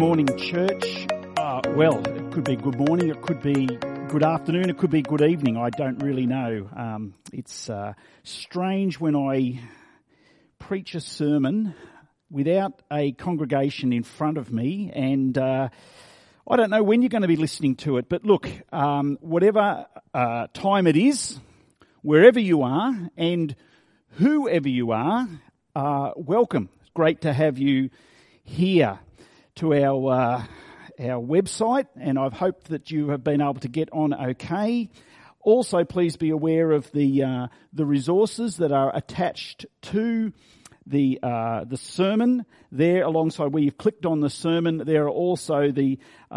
morning, church. Well, it could be good morning, it could be good afternoon, it could be good evening. I don't really know. It's strange when I preach a sermon without a congregation in front of me, and I don't know when you're going to be listening to it. But look, whatever time it is, wherever you are, and whoever you are, welcome. It's great to have you here to our website, and I've hoped that you have been able to get on okay. Also, please be aware of the resources that are attached to the sermon there, alongside where you've clicked on the sermon. There are also the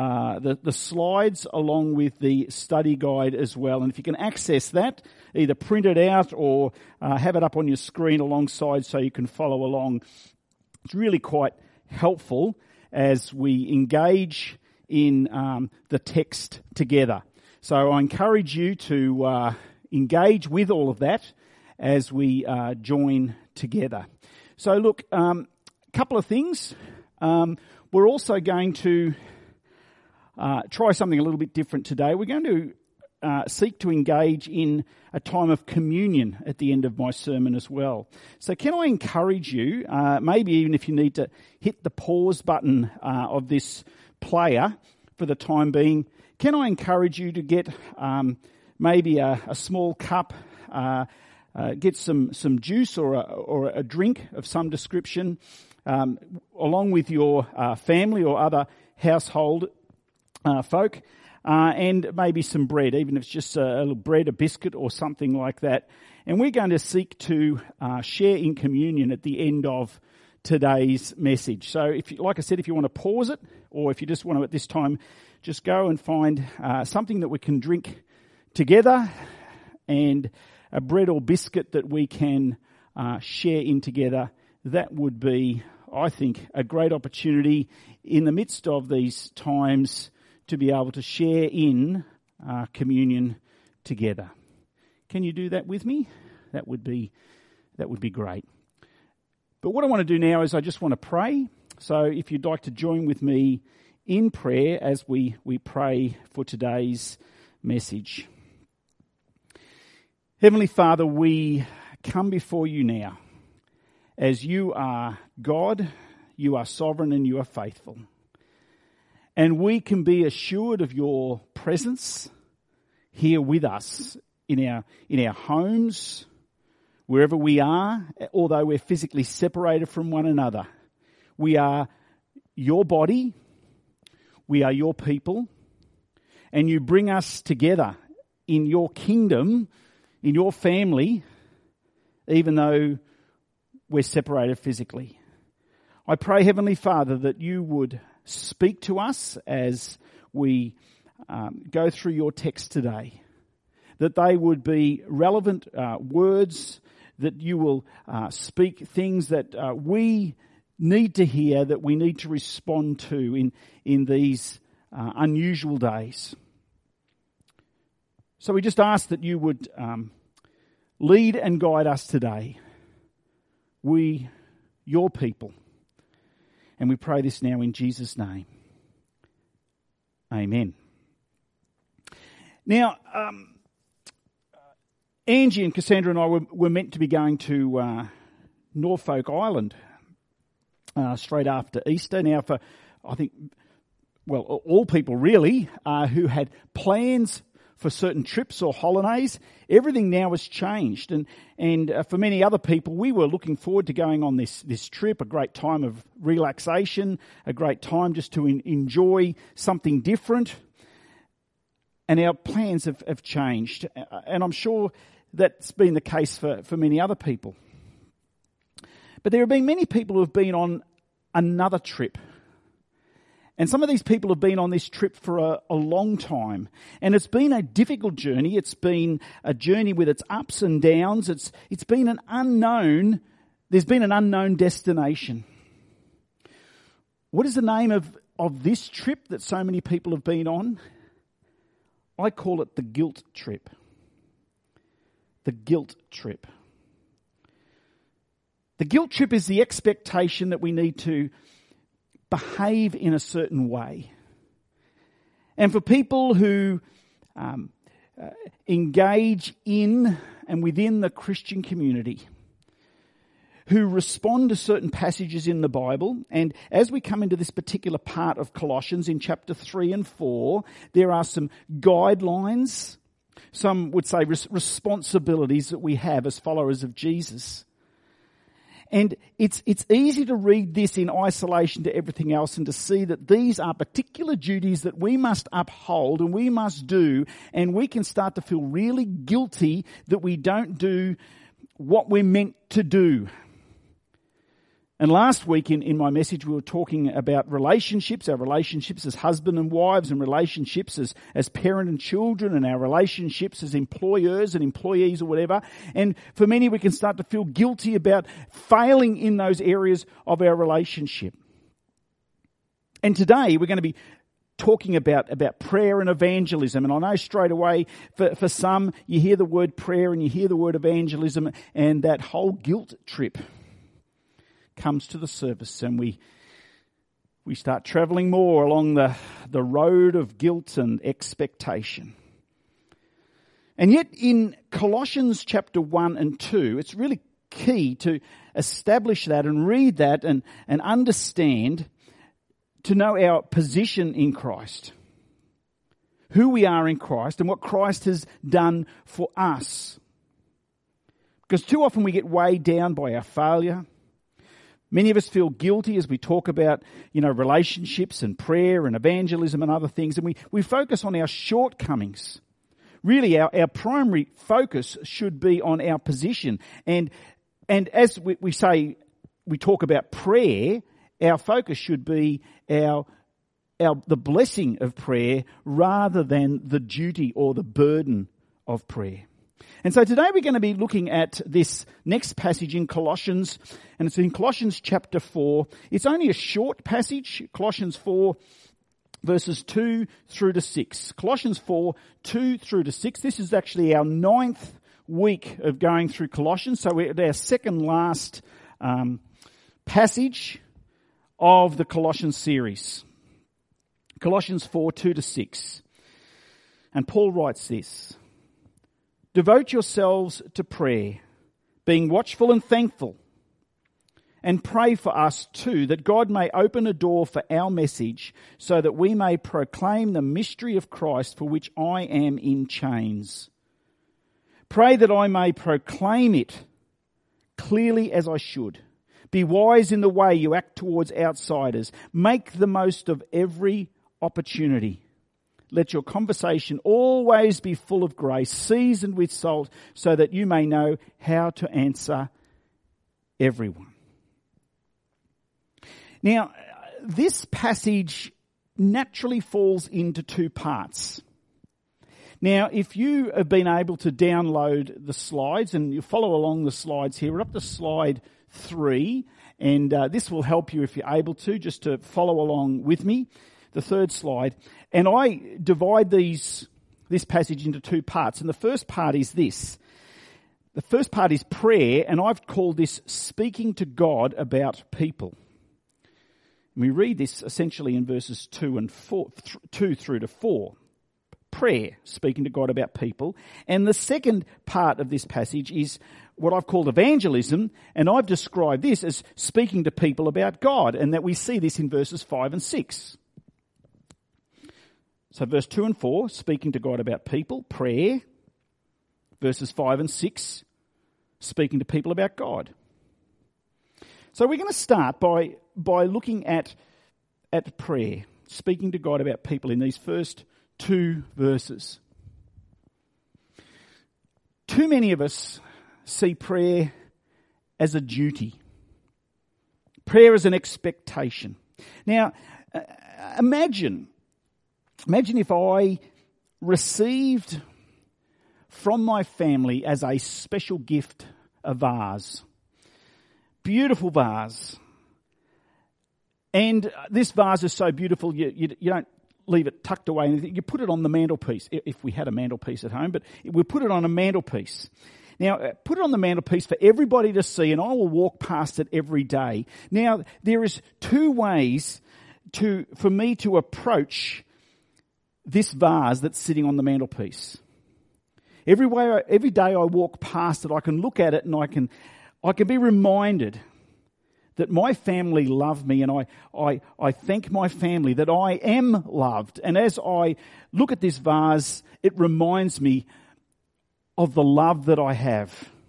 slides along with the study guide as well. And if you can access that, either print it out or have it up on your screen alongside so you can follow along. It's really quite helpful as we engage in the text together. So I encourage you to engage with all of that as we join together. So look, a couple of things. We're also going to try something a little bit different today. We're going to seek to engage in a time of communion at the end of my sermon as well. So can I encourage you, maybe even if you need to hit the pause button of this player for the time being, can I encourage you to get maybe a small cup, get some juice or a drink of some description, along with your family or other household folk, and maybe some bread, even if it's just a little bread, a biscuit or something like that. And we're going to seek to share in communion at the end of today's message. So if you, like I said, if you want to pause it, or if you just want to at this time just go and find something that we can drink together and a bread or biscuit that we can share in together, that would be, I think, a great opportunity in the midst of these times to be able to share in communion together. Can you do that with me? That would be great. But what I want to do now is I just want to pray. So if you'd like to join with me in prayer as we pray for today's message. Heavenly Father, we come before you now as you are God, you are sovereign, and you are faithful. And we can be assured of your presence here with us in our homes, wherever we are, although we're physically separated from one another. We are your body, we are your people, and you bring us together in your kingdom, in your family, even though we're separated physically. I pray, Heavenly Father, that you would speak to us as we go through your text today, that they would be relevant words, that you will speak things that we need to hear, that we need to respond to in these unusual days. So we just ask that you would lead and guide us today. We, your people. And we pray this now in Jesus' name. Amen. Now, Angie and Cassandra and I were meant to be going to Norfolk Island straight after Easter. Now, for, I think, well, all people really who had plans for certain trips or holidays, everything now has changed. And for many other people, we were looking forward to going on this trip, a great time of relaxation, a great time just to enjoy something different. And our plans have changed. And I'm sure that's been the case for many other people. But there have been many people who have been on another trip. And some of these people have been on this trip for a long time. And it's been a difficult journey. It's been a journey with its ups and downs. It's been an unknown, there's been an unknown destination. What is the name of this trip that so many people have been on? I call it the guilt trip. The guilt trip. The guilt trip is the expectation that we need to behave in a certain way. And for people who engage in and within the Christian community, who respond to certain passages in the Bible, and as we come into this particular part of Colossians in chapter 3 and 4, there are some guidelines, some would say responsibilities that we have as followers of Jesus. And it's easy to read this in isolation to everything else and to see that these are particular duties that we must uphold and we must do, and we can start to feel really guilty that we don't do what we're meant to do. And last week in my message we were talking about relationships, our relationships as husband and wives, and relationships as parent and children, and our relationships as employers and employees or whatever. And for many we can start to feel guilty about failing in those areas of our relationship. And today we're going to be talking about prayer and evangelism. And I know straight away for some you hear the word prayer and you hear the word evangelism and that whole guilt trip comes to the surface, and we start travelling more along the road of guilt and expectation. And yet in Colossians chapter 1 and 2, it's really key to establish that and read that and understand, to know our position in Christ, who we are in Christ and what Christ has done for us. Because too often we get weighed down by our failure. Many of us feel guilty as we talk about, relationships and prayer and evangelism and other things, and we focus on our shortcomings. Really, our primary focus should be on our position. And as we say, we talk about prayer, our focus should be the blessing of prayer rather than the duty or the burden of prayer. And so today we're going to be looking at this next passage in Colossians, and it's in Colossians chapter 4. It's only a short passage, Colossians 4 verses 2 through to 6. Colossians 4, 2 through to 6. This is actually our 9th week of going through Colossians, so we're at our second last passage of the Colossians series. Colossians 4, 2 to 6. And Paul writes this: "Devote yourselves to prayer, being watchful and thankful. And pray for us too, that God may open a door for our message, so that we may proclaim the mystery of Christ, for which I am in chains. Pray that I may proclaim it clearly as I should. Be wise in the way you act towards outsiders. Make the most of every opportunity. Let your conversation always be full of grace, seasoned with salt, so that you may know how to answer everyone." Now, this passage naturally falls into two parts. Now, if you have been able to download the slides, and you follow along the slides here, we're up to slide 3, and this will help you if you're able to, just to follow along with me. The third slide. And I divide this passage into two parts. And the first part is this. The first part is prayer, and I've called this speaking to God about people. And we read this essentially in verses 2 through to 4. Prayer, speaking to God about people. And the second part of this passage is what I've called evangelism, and I've described this as speaking to people about God, and that we see this in verses 5 and 6. So verse 2 and 4, speaking to God about people, prayer. Verses 5 and 6, speaking to people about God. So we're going to start by looking at prayer, speaking to God about people in these first 2 verses. Too many of us see prayer as a duty. Prayer as an expectation. Now, imagine if I received from my family as a special gift a vase. Beautiful vase. And this vase is so beautiful you don't leave it tucked away. You put it on the mantelpiece, if we had a mantelpiece at home, but we put it on a mantelpiece. Now, put it on the mantelpiece for everybody to see, and I will walk past it every day. Now, there is 2 ways for me to approach this vase that's sitting on the mantelpiece. Every day I walk past it, I can look at it and I can be reminded that my family love me, and I thank my family that I am loved. And as I look at this vase, it reminds me of the love that I have.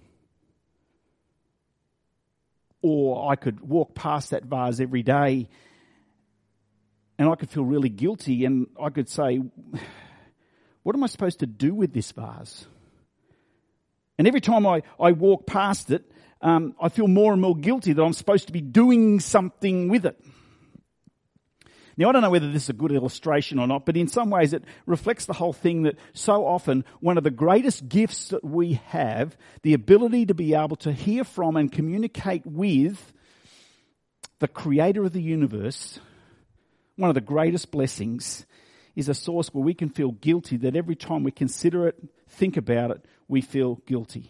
Or I could walk past that vase every day and I could feel really guilty, and I could say, what am I supposed to do with this vase? And every time I walk past it, I feel more and more guilty that I'm supposed to be doing something with it. Now, I don't know whether this is a good illustration or not, but in some ways it reflects the whole thing that so often one of the greatest gifts that we have, the ability to be able to hear from and communicate with the creator of the universe, one of the greatest blessings, is a source where we can feel guilty that every time we consider it, think about it, we feel guilty.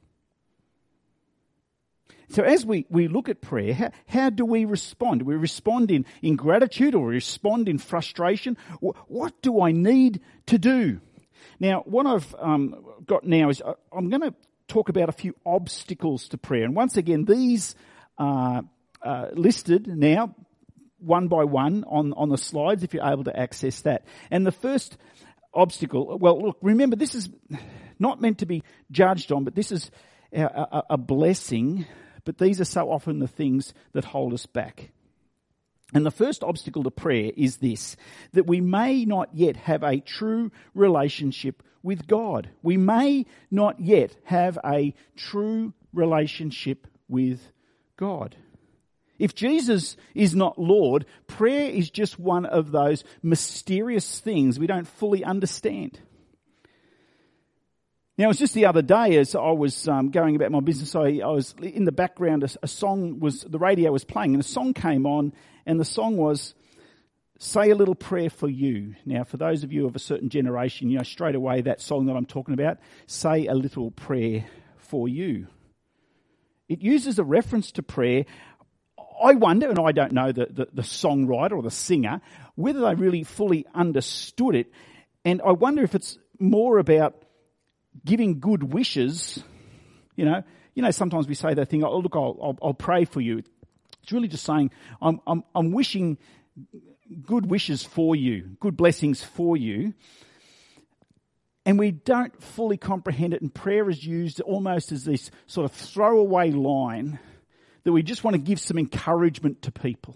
So as we look at prayer, how do we respond? Do we respond in gratitude, or we respond in frustration? What do I need to do? Now, what I've got now is I'm going to talk about a few obstacles to prayer. And once again, these are listed now one by one on the slides if you're able to access that. And the first obstacle, well, look, remember, this is not meant to be judged on, but this is a blessing. But these are so often the things that hold us back. And the first obstacle to prayer is this, that we may not yet have a true relationship with God. We may not yet have a true relationship with God. If Jesus is not Lord, prayer is just one of those mysterious things we don't fully understand. Now, it was just the other day as I was going about my business, I was in the background, the radio was playing, and a song came on, and the song was, Say a Little Prayer for You. Now, for those of you of a certain generation, you know straight away that song that I'm talking about, Say a Little Prayer for You. It uses a reference to prayer. I wonder, and I don't know the songwriter or the singer, whether they really fully understood it, and I wonder if it's more about giving good wishes. You know, sometimes we say that thing, oh, look, I'll pray for you. It's really just saying, I'm wishing good wishes for you, good blessings for you. And we don't fully comprehend it, and prayer is used almost as this sort of throwaway line that we just want to give some encouragement to people.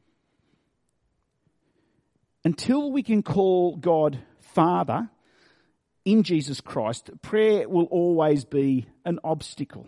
Until we can call God Father in Jesus Christ, prayer will always be an obstacle.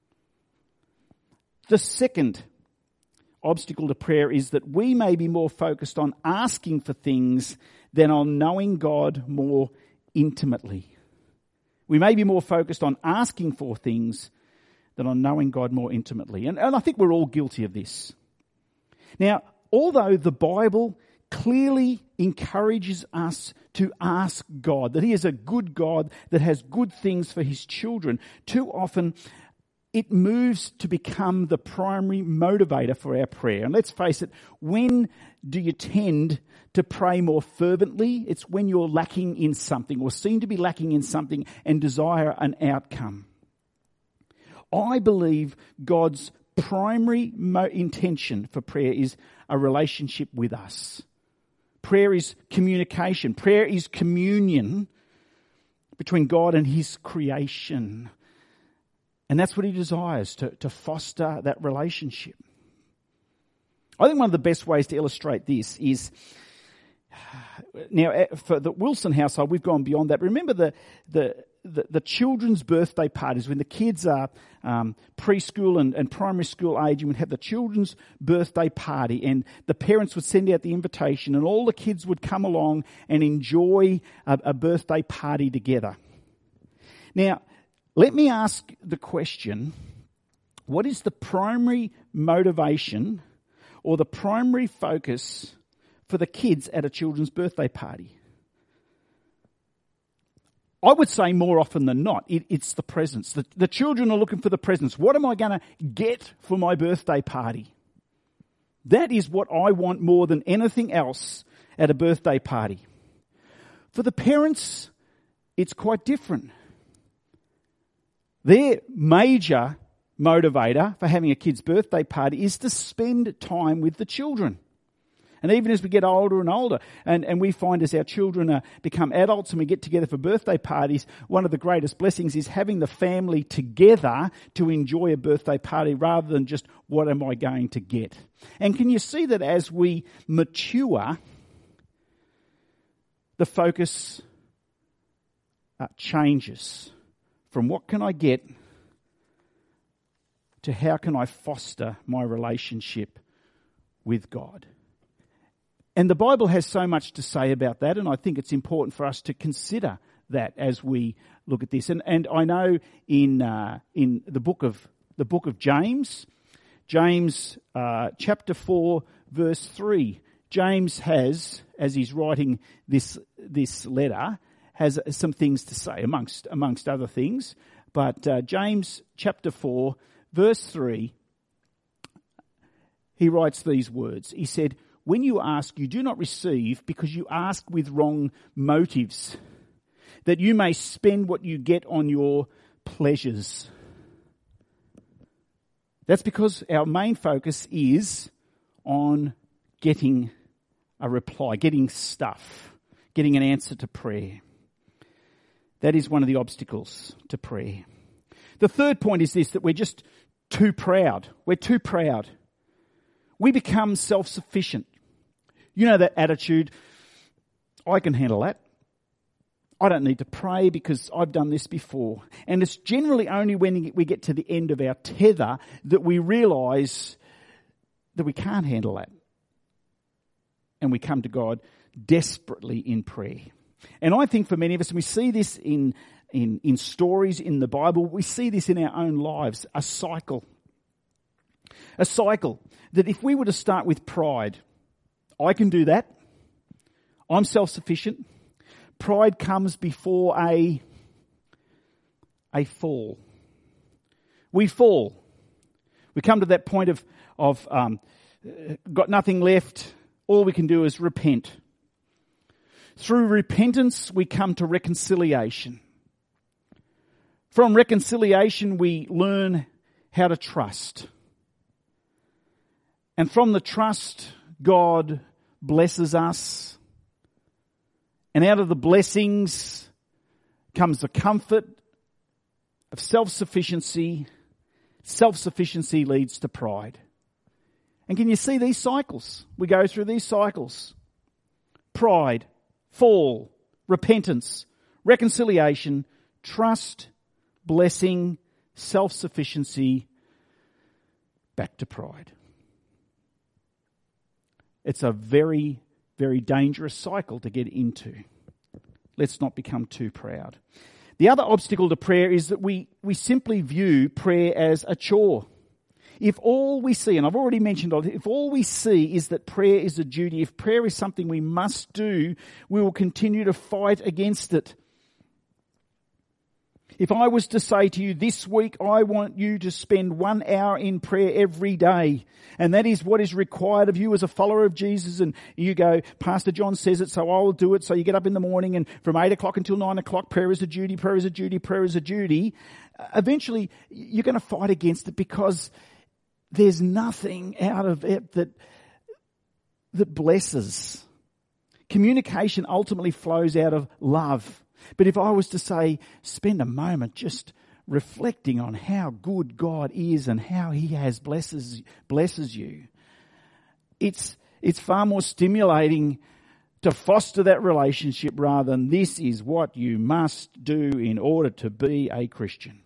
The second obstacle to prayer is that we may be more focused on asking for things than on knowing God more intimately. We may be more focused on asking for things than on knowing God more intimately. And I think we're all guilty of this. Now, although the Bible clearly encourages us to ask God, that He is a good God that has good things for His children, too often it moves to become the primary motivator for our prayer. And let's face it, when do you tend to pray more fervently? It's when you're lacking in something or seem to be lacking in something and desire an outcome. I believe God's primary intention for prayer is a relationship with us. Prayer is communication. Prayer is communion between God and His creation. And that's what He desires, to foster that relationship. I think one of the best ways to illustrate this is, now for the Wilson household, we've gone beyond that. Remember the children's birthday parties, when the kids are preschool and primary school age, you would have the children's birthday party, and the parents would send out the invitation, and all the kids would come along and enjoy a birthday party together. Now, let me ask the question, what is the primary motivation or the primary focus for the kids at a children's birthday party? I would say more often than not, it's the presents. The children are looking for the presents. What am I going to get for my birthday party? That is what I want more than anything else at a birthday party. For the parents, it's quite different. Their major motivator for having a kid's birthday party is to spend time with the children. And even as we get older and older, and we find as our children become adults and we get together for birthday parties, one of the greatest blessings is having the family together to enjoy a birthday party rather than just, what am I going to get? And can you see that as we mature, the focus changes from what can I get to how can I foster my relationship with God? And the Bible has so much to say about that, and I think it's important for us to consider that as we look at this. And I know in the book of James, chapter 4, verse 3, James has, as he's writing this letter, has some things to say amongst other things. But James chapter 4, verse 3, he writes these words. He said, "When you ask, you do not receive because you ask with wrong motives, that you may spend what you get on your pleasures." That's because our main focus is on getting a reply, getting stuff, getting an answer to prayer. That is one of the obstacles to prayer. The third point is this, that we're just too proud. We're too proud. We become self-sufficient. You know that attitude, I can handle that. I don't need to pray because I've done this before. And it's generally only when we get to the end of our tether that we realise that we can't handle that. And we come to God desperately in prayer. And I think for many of us, and we see this in stories in the Bible, we see this in our own lives, a cycle. A cycle that if we were to start with pride, I can do that. I'm self-sufficient. Pride comes before a fall. We fall. We come to that point of got nothing left. All we can do is repent. Through repentance, we come to reconciliation. From reconciliation, we learn how to trust. And from the trust, God blesses us. And out of the blessings comes the comfort of self-sufficiency. Self-sufficiency leads to pride. And can you see these cycles? We go through these cycles. Pride, fall, repentance, reconciliation, trust, blessing, self-sufficiency, back to pride. It's a very, very dangerous cycle to get into. Let's not become too proud. The other obstacle to prayer is that we simply view prayer as a chore. If all we see, and I've already mentioned, if all we see is that prayer is a duty, if prayer is something we must do, we will continue to fight against it. If I was to say to you this week, I want you to spend 1 hour in prayer every day, and that is what is required of you as a follower of Jesus, and you go, Pastor John says it, so I will do it. So you get up in the morning, and from 8 o'clock until 9 o'clock, prayer is a duty, prayer is a duty, prayer is a duty. Eventually, you're going to fight against it because there's nothing out of it that blesses. Communication ultimately flows out of love. But if I was to say, spend a moment just reflecting on how good God is and how He has blesses you, it's far more stimulating to foster that relationship rather than this is what you must do in order to be a Christian.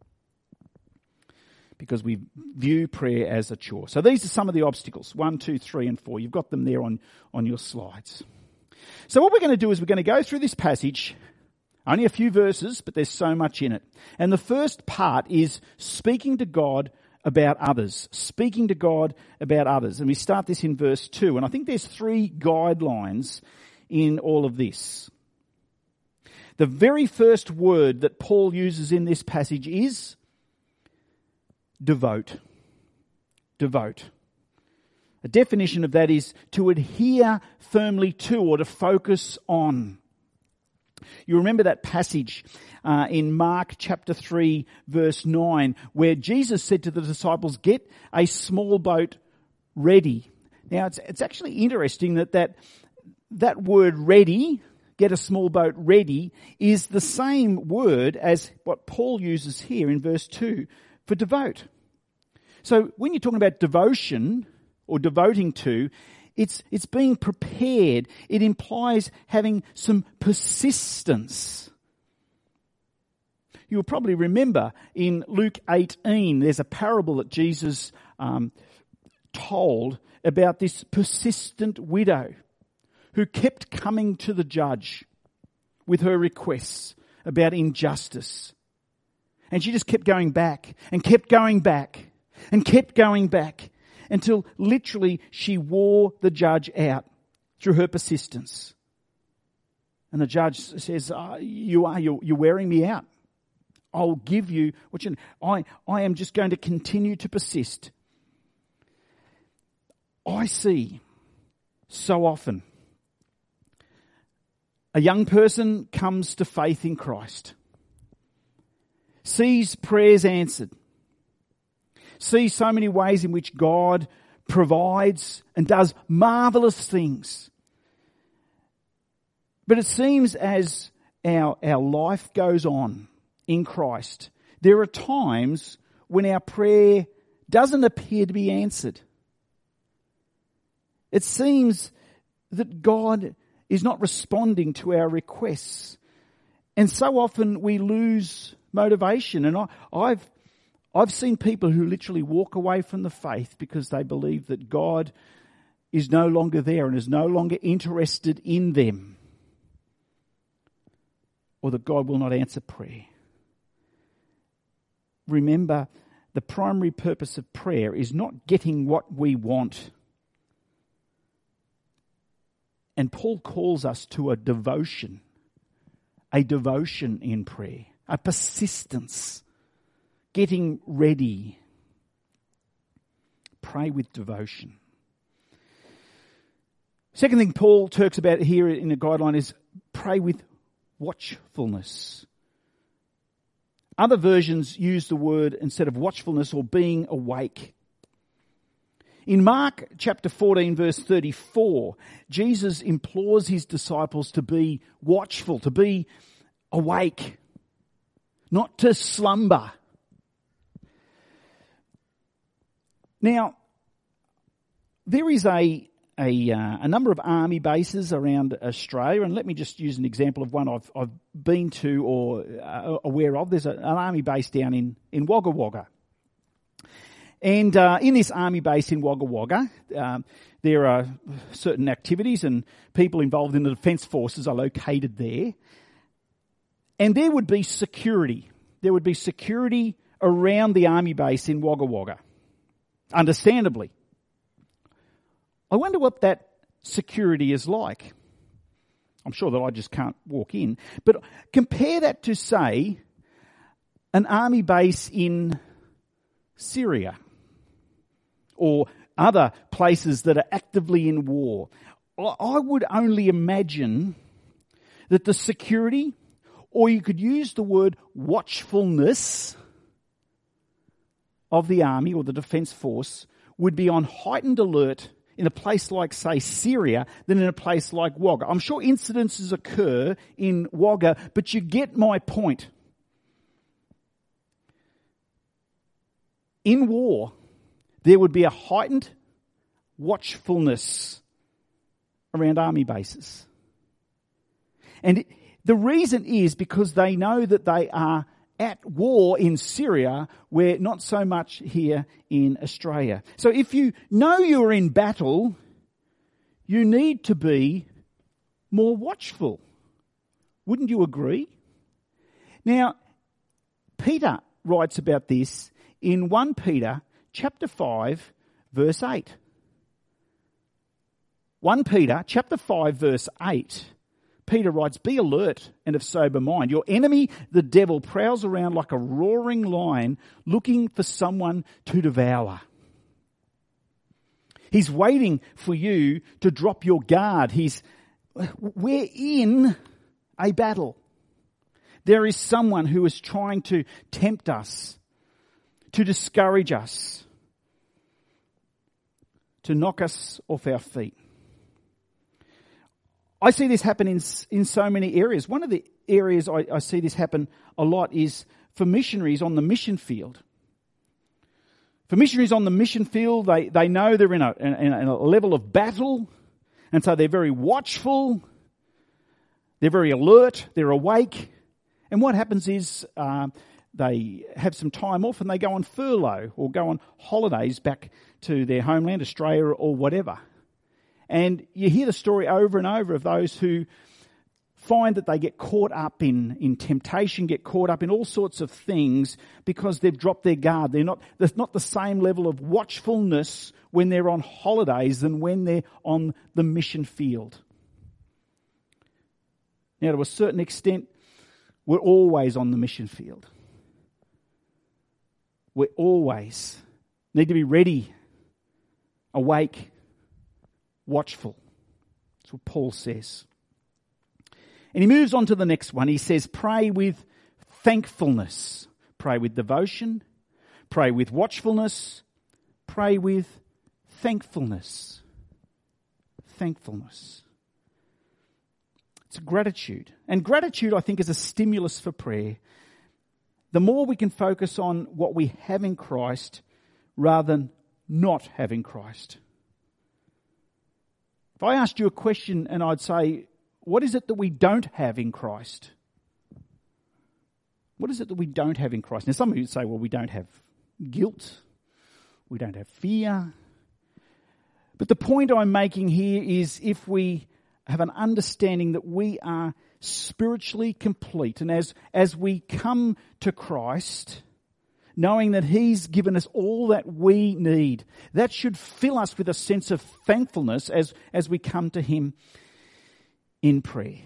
Because we view prayer as a chore. So these are some of the obstacles, 1, 2, 3, and 4. You've got them there on your slides. So what we're going to do is we're going to go through this passage. Only a few verses, but there's so much in it. And the first part is speaking to God about others. Speaking to God about others. And we start this in verse 2. And I think there's 3 guidelines in all of this. The very first word that Paul uses in this passage is devote. Devote. A definition of that is to adhere firmly to or to focus on. You remember that passage in Mark chapter 3 verse 9 where Jesus said to the disciples, get a small boat ready. Now it's actually interesting that word ready, get a small boat ready, is the same word as what Paul uses here in verse 2 for devote. So when you're talking about devotion or devoting to, it's being prepared. It implies having some persistence. You'll probably remember in Luke 18, there's a parable that Jesus told about this persistent widow who kept coming to the judge with her requests about injustice. And she just kept going back and kept going back and kept going back until literally she wore the judge out through her persistence. And the judge says, you're wearing me out. I'll give you what you I am just going to continue to persist. I see so often a young person comes to faith in Christ, sees prayers answered, sees so many ways in which God provides and does marvelous things. But it seems as our life goes on in Christ, there are times when our prayer doesn't appear to be answered. It seems that God is not responding to our requests. And so often we lose motivation. And I've seen people who literally walk away from the faith because they believe that God is no longer there and is no longer interested in them, or that God will not answer prayer. Remember, the primary purpose of prayer is not getting what we want. And Paul calls us to a devotion in prayer, a persistence, getting ready. Pray with devotion. Second thing Paul talks about here in the guideline is pray with watchfulness. Other versions use the word instead of watchfulness or being awake. In Mark chapter 14 verse 34, Jesus implores his disciples to be watchful, to be awake, not to slumber. Now, there is a number of army bases around Australia, and let me just use an example of one I've been to or aware of. There's an army base down in Wagga Wagga. And in this army base in Wagga Wagga, there are certain activities and people involved in the Defence Forces are located there. And there would be security. There would be security around the army base in Wagga Wagga, understandably. I wonder what that security is like. I'm sure that I just can't walk in. But compare that to, say, an army base in Syria or other places that are actively in war. I would only imagine that the security, or you could use the word watchfulness, of the army or the defence force would be on heightened alert in a place like, say, Syria than in a place like Wagga. I'm sure incidences occur in Wagga, but you get my point. In war, there would be a heightened watchfulness around army bases. And the reason is because they know that they are at war in Syria, where not so much here in Australia. So if you know you're in battle, you need to be more watchful. Wouldn't you agree? Now, Peter writes about this in 1 Peter chapter 5, verse 8. 1 Peter chapter 5, verse 8. Peter writes, "Be alert and of sober mind. Your enemy, the devil, prowls around like a roaring lion looking for someone to devour." He's waiting for you to drop your guard. We're in a battle. There is someone who is trying to tempt us, to discourage us, to knock us off our feet. I see this happen in so many areas. One of the areas I see this happen a lot is for missionaries on the mission field. For missionaries on the mission field, they know they're in a level of battle, and so they're very watchful, they're very alert, they're awake. And what happens is they have some time off and they go on furlough or go on holidays back to their homeland, Australia or whatever. And you hear the story over and over of those who find that they get caught up in temptation, get caught up in all sorts of things because they've dropped their guard. There's not the same level of watchfulness when they're on holidays than when they're on the mission field. Now, to a certain extent, we're always on the mission field. We always need to be ready, awake, watchful. That's what Paul says. And he moves on to the next one. He says, pray with thankfulness. Pray with devotion. Pray with watchfulness. Pray with thankfulness. Thankfulness. It's gratitude. And gratitude, I think, is a stimulus for prayer. The more we can focus on what we have in Christ rather than not having Christ. If I asked you a question and I'd say, what is it that we don't have in Christ? What is it that we don't have in Christ? Now, some of you would say, well, we don't have guilt. We don't have fear. But the point I'm making here is if we have an understanding that we are spiritually complete, and as we come to Christ, knowing that He's given us all that we need, that should fill us with a sense of thankfulness as we come to Him in prayer.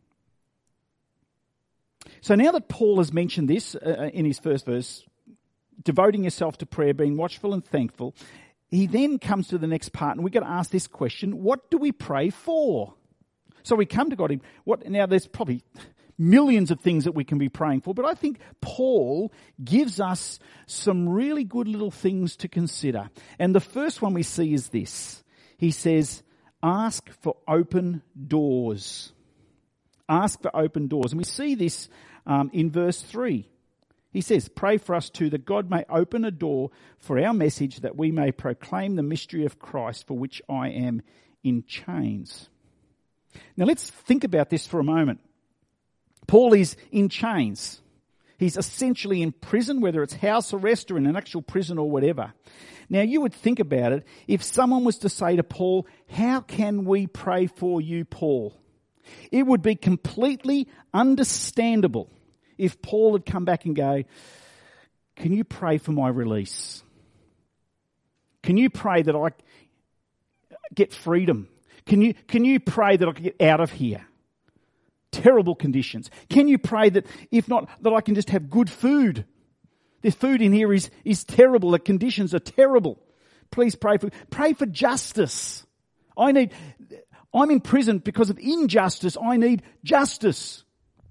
So now that Paul has mentioned this in his first verse, devoting yourself to prayer, being watchful and thankful, he then comes to the next part, and we've got to ask this question: what do we pray for? So we come to God. Now there's probably millions of things that we can be praying for, but I think Paul gives us some really good little things to consider. And the first one we see is this. He says, ask for open doors. Ask for open doors. And we see this in verse 3. He says, pray for us too, that God may open a door for our message, that we may proclaim the mystery of Christ, for which I am in chains. Now let's think about this for a moment. Paul is in chains. He's essentially in prison, whether it's house arrest or in an actual prison or whatever. Now you would think about it, if someone was to say to Paul, how can we pray for you, Paul? It would be completely understandable if Paul had come back and go, can you pray for my release? Can you pray that I get freedom? Can you pray that I can get out of here? Terrible conditions. Can you pray that, if not, that I can just have good food? The food in here is terrible. The conditions are terrible. Please pray for justice. I'm in prison because of injustice. I need justice.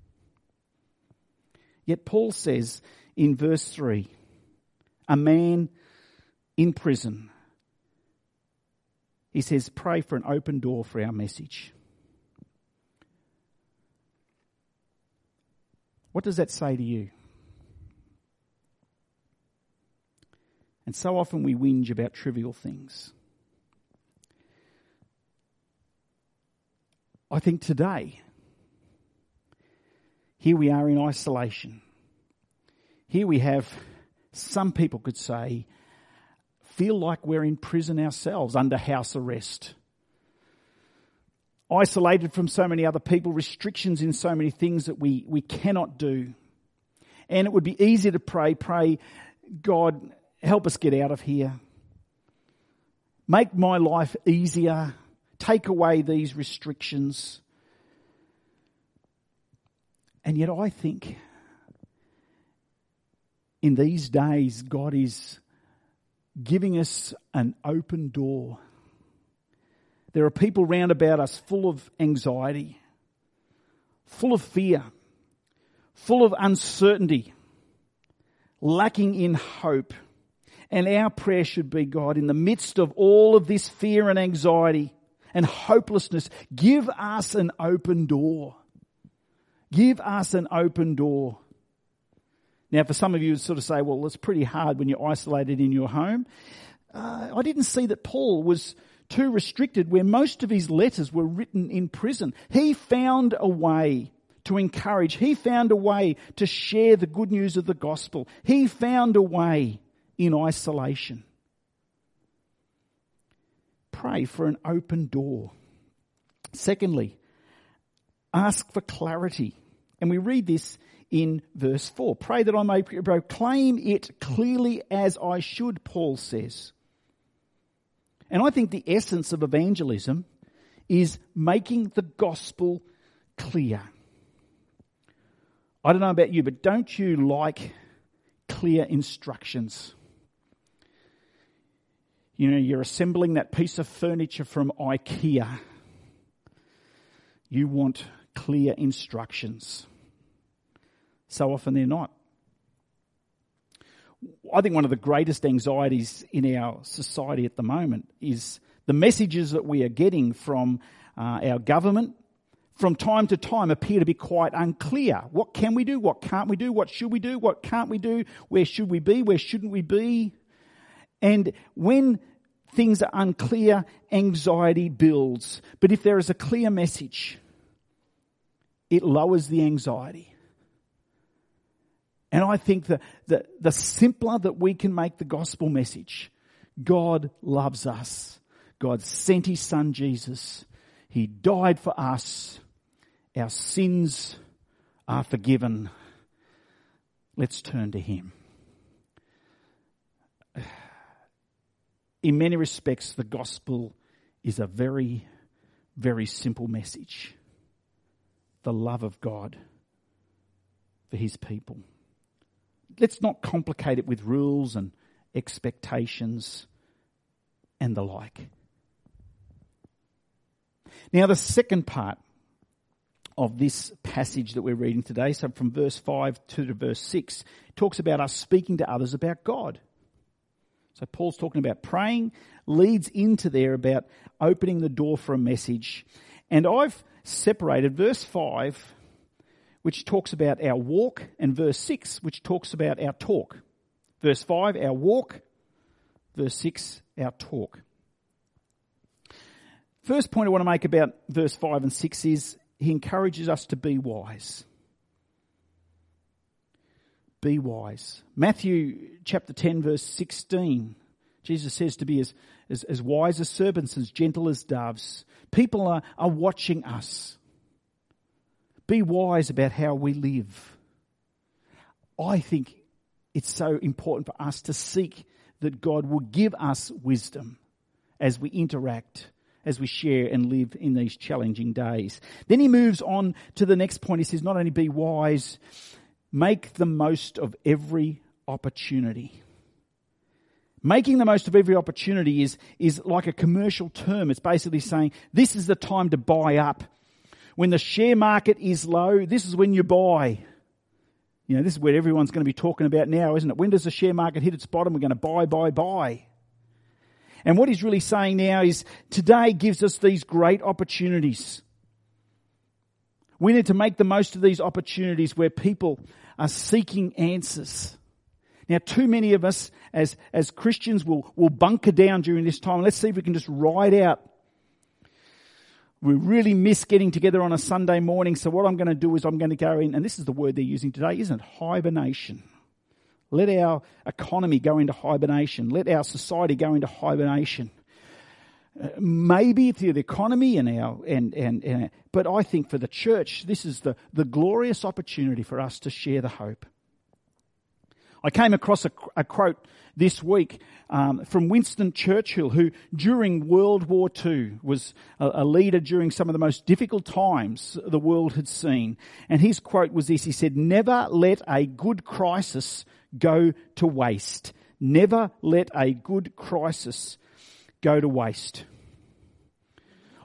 Yet Paul says in verse 3, a man in prison, he says, pray for an open door for our message. What does that say to you? And so often we whinge about trivial things. I think today, here we are in isolation. Here we have, some people could say, feel like we're in prison ourselves, under house arrest. Isolated from so many other people, restrictions in so many things that we cannot do. And it would be easy to pray, God, help us get out of here. Make my life easier. Take away these restrictions. And yet I think in these days God is giving us an open door. There are people round about us full of anxiety, full of fear, full of uncertainty, lacking in hope. And our prayer should be, God, in the midst of all of this fear and anxiety and hopelessness, give us an open door. Give us an open door. Now, for some of you, sort of say, well, it's pretty hard when you're isolated in your home. I didn't see that Paul was too restricted where most of his letters were written in prison. He found a way to encourage. He found a way to share the good news of the gospel. He found a way in isolation. Pray for an open door. Secondly, ask for clarity. And we read this in verse 4. Pray that I may proclaim it clearly as I should, Paul says. And I think the essence of evangelism is making the gospel clear. I don't know about you, but don't you like clear instructions? You know, you're assembling that piece of furniture from IKEA. You want clear instructions. So often they're not. I think one of the greatest anxieties in our society at the moment is the messages that we are getting from our government from time to time appear to be quite unclear. What can we do? What can't we do? What should we do? What can't we do? Where should we be? Where shouldn't we be? And when things are unclear, anxiety builds. But if there is a clear message, it lowers the anxiety. And I think the simpler that we can make the gospel message, God loves us. God sent his son Jesus. He died for us. Our sins are forgiven. Let's turn to him. In many respects, the gospel is a very, very simple message. The love of God for his people. Let's not complicate it with rules and expectations and the like. Now, the second part of this passage that we're reading today, so from verse 5 to verse 6, talks about us speaking to others about God. So Paul's talking about praying, leads into there about opening the door for a message. And I've separated verse 5, which talks about our walk, and verse 6, which talks about our talk. Verse 5, our walk. Verse 6, our talk. First point I want to make about verse 5 and 6 is he encourages us to be wise. Be wise. Matthew chapter 10 verse 16, Jesus says to be as wise as serpents, as gentle as doves. People are watching us. Be wise about how we live. I think it's so important for us to seek that God will give us wisdom as we interact, as we share and live in these challenging days. Then he moves on to the next point. He says, not only be wise, make the most of every opportunity. Making the most of every opportunity is like a commercial term. It's basically saying this is the time to buy up. When the share market is low, this is when you buy. You know, this is what everyone's going to be talking about now, isn't it? When does the share market hit its bottom? We're going to buy. And what he's really saying now is today gives us these great opportunities. We need to make the most of these opportunities where people are seeking answers. Now, too many of us as Christians will bunker down during this time. Let's see if we can just ride out. We really miss getting together on a Sunday morning. So what I'm going to do is I'm going to go in, and this is the word they're using today, isn't it? Hibernation. Let our economy go into hibernation. Let our society go into hibernation. Maybe for the economy but I think for the church, this is the glorious opportunity for us to share the hope. I came across a quote this week from Winston Churchill, who during World War II was a leader during some of the most difficult times the world had seen. And his quote was this. He said, "Never let a good crisis go to waste. Never let a good crisis go to waste."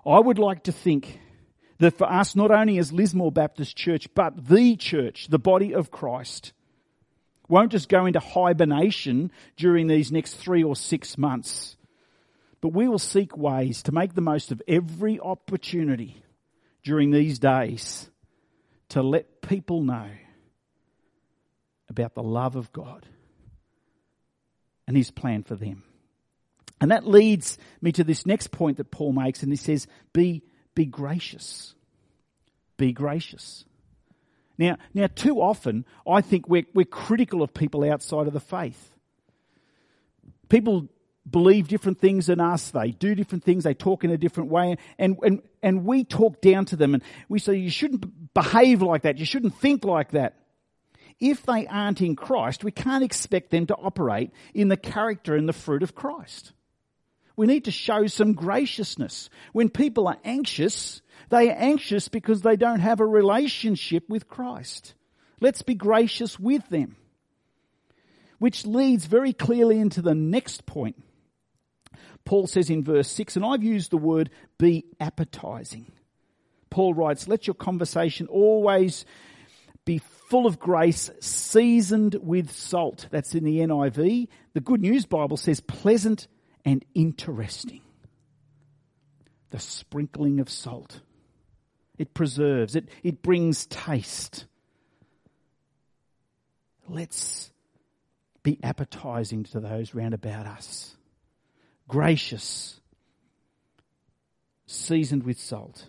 I would like to think that for us, not only as Lismore Baptist Church, but the church, the body of Christ, won't just go into hibernation during these next 3 or 6 months, but we will seek ways to make the most of every opportunity during these days to let people know about the love of God and His plan for them. And that leads me to this next point that Paul makes, and he says, be gracious. Be gracious. Now, too often, I think we're critical of people outside of the faith. People believe different things than us. They do different things. They talk in a different way. And we talk down to them and we say, you shouldn't behave like that. You shouldn't think like that. If they aren't in Christ, we can't expect them to operate in the character and the fruit of Christ. We need to show some graciousness. When people are anxious, they are anxious because they don't have a relationship with Christ. Let's be gracious with them. Which leads very clearly into the next point. Paul says in verse 6, and I've used the word be appetizing. Paul writes, let your conversation always be full of grace, seasoned with salt. That's in the NIV. The Good News Bible says pleasant and interesting. The sprinkling of salt. It preserves, it brings taste. Let's be appetizing to those round about us. Gracious, seasoned with salt.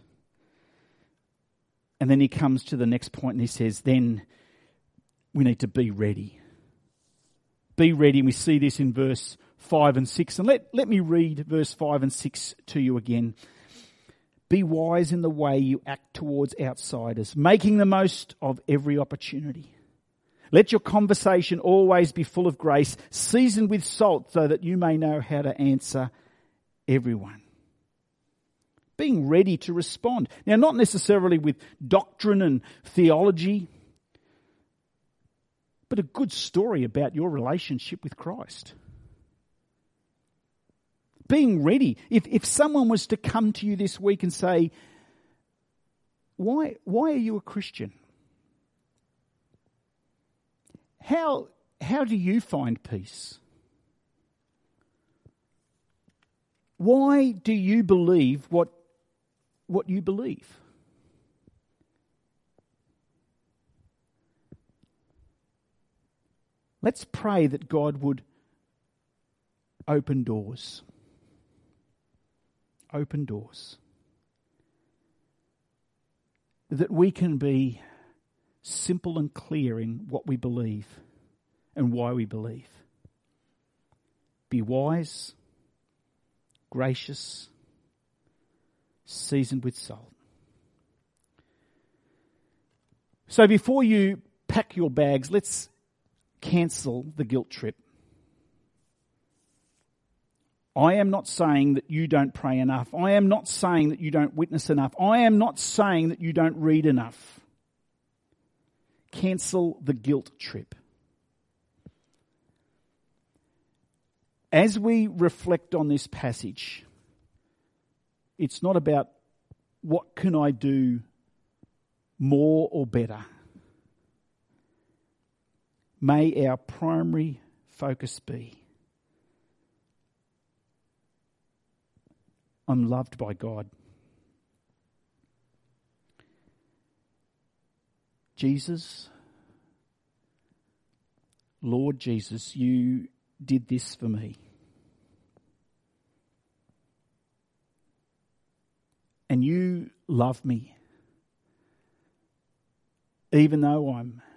And then he comes to the next point and he says, then we need to be ready. Be ready. And we see this in verse 5 and 6. And let me read verse 5 and 6 to you again. Be wise in the way you act towards outsiders, making the most of every opportunity. Let your conversation always be full of grace, seasoned with salt, so that you may know how to answer everyone. Being ready to respond. Now, not necessarily with doctrine and theology, but a good story about your relationship with Christ. Being ready. If someone was to come to you this week and say, why are you a Christian? How do you find peace? Why do you believe what you believe? Let's pray that God would open doors. Open doors. That we can be simple and clear in what we believe and why we believe. Be wise, gracious, seasoned with salt. So before you pack your bags, let's cancel the guilt trip. I am not saying that you don't pray enough. I am not saying that you don't witness enough. I am not saying that you don't read enough. Cancel the guilt trip. As we reflect on this passage, it's not about what can I do more or better. May our primary focus be, I'm loved by God. Jesus, Lord Jesus, you did this for me. And you love me. Even though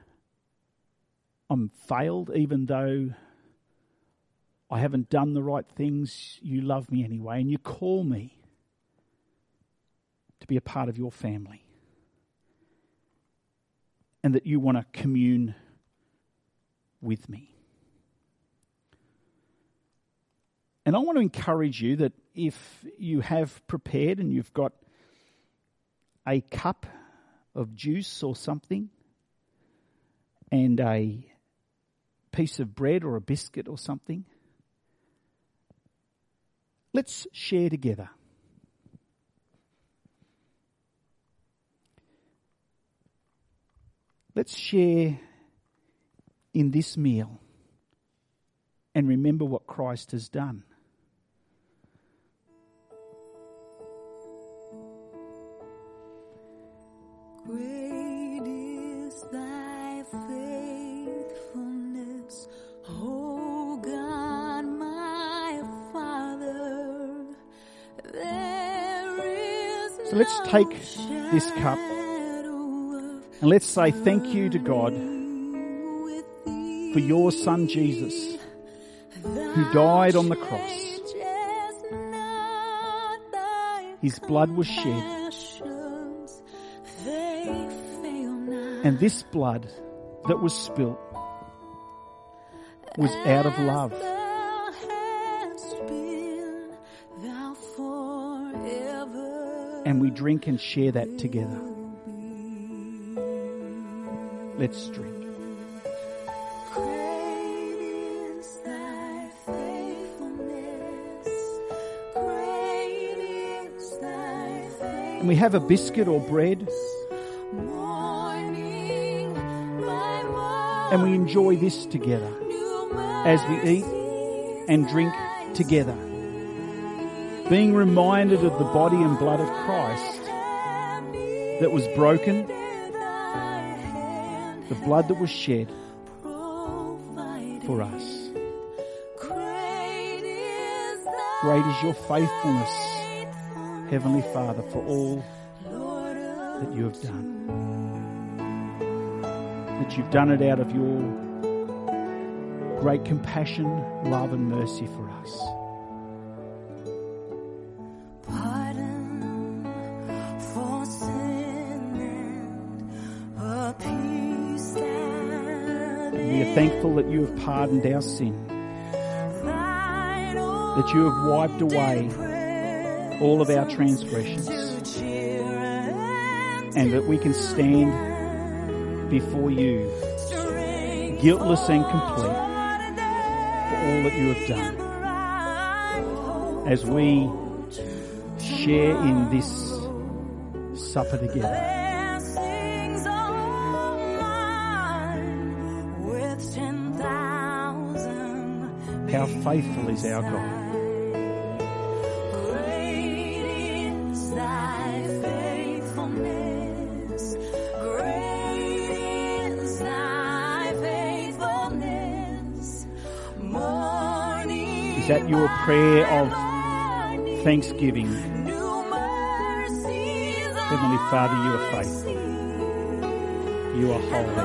I'm failed, even though I haven't done the right things, you love me anyway, and you call me to be a part of your family. And that you want to commune with me. And I want to encourage you that if you have prepared and you've got a cup of juice or something and a piece of bread or a biscuit or something, let's share together. Let's share in this meal and remember what Christ has done. Great is thy faithfulness, O God, my Father. So let's take this cup and let's say thank you to God for your Son Jesus, who died on the cross. His blood was shed. And this blood that was spilt was out of love. And we drink and share that together. Let's drink. And we have a biscuit or bread. And we enjoy this together as we eat and drink together, being reminded of the body and blood of Christ that was broken, the blood that was shed for us. Great is your faithfulness, Heavenly Father, for all that you have done. That you've done it out of your great compassion, love and mercy for us. Pardon for sin and a peace that We are thankful that you have pardoned our sin, that you have wiped away all of our transgressions, and that we can stand before you, guiltless and complete, for all that you have done. As we share in this supper together. How faithful is our God. Is that your prayer of thanksgiving? Heavenly Father, you are faithful. You are holy.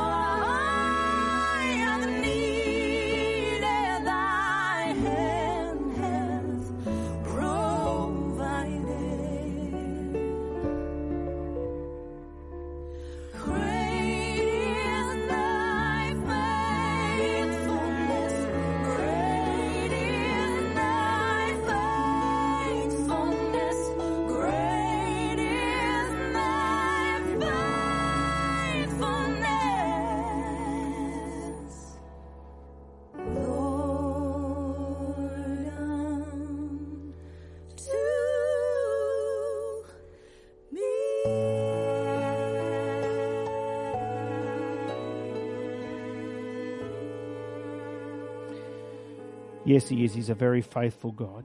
Yes, he is. He's a very faithful God.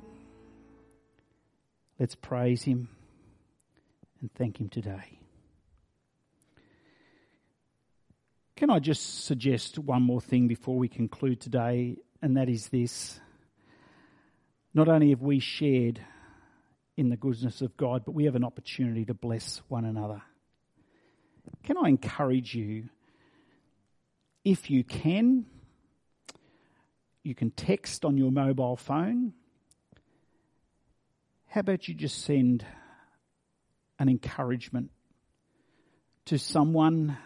Let's praise him and thank him today. Can I just suggest one more thing before we conclude today, and that is this. Not only have we shared in the goodness of God, but we have an opportunity to bless one another. Can I encourage you, if you can text on your mobile phone. How about you just send an encouragement to someone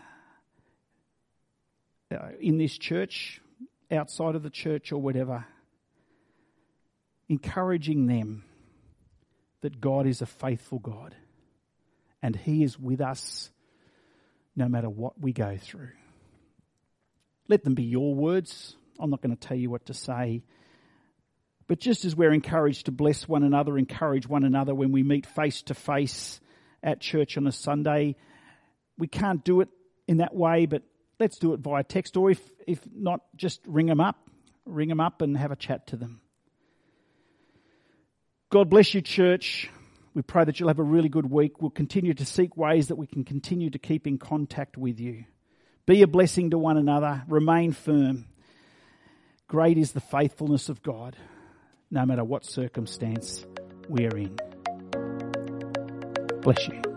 in this church, outside of the church or whatever, encouraging them that God is a faithful God and he is with us no matter what we go through. Let them be your words. I'm not going to tell you what to say. But just as we're encouraged to bless one another, encourage one another when we meet face to face at church on a Sunday, we can't do it in that way, but let's do it via text, or if not, just ring them up and have a chat to them. God bless you, church. We pray that you'll have a really good week. We'll continue to seek ways that we can continue to keep in contact with you. Be a blessing to one another. Remain firm. Great is the faithfulness of God, no matter what circumstance we're in. Bless you.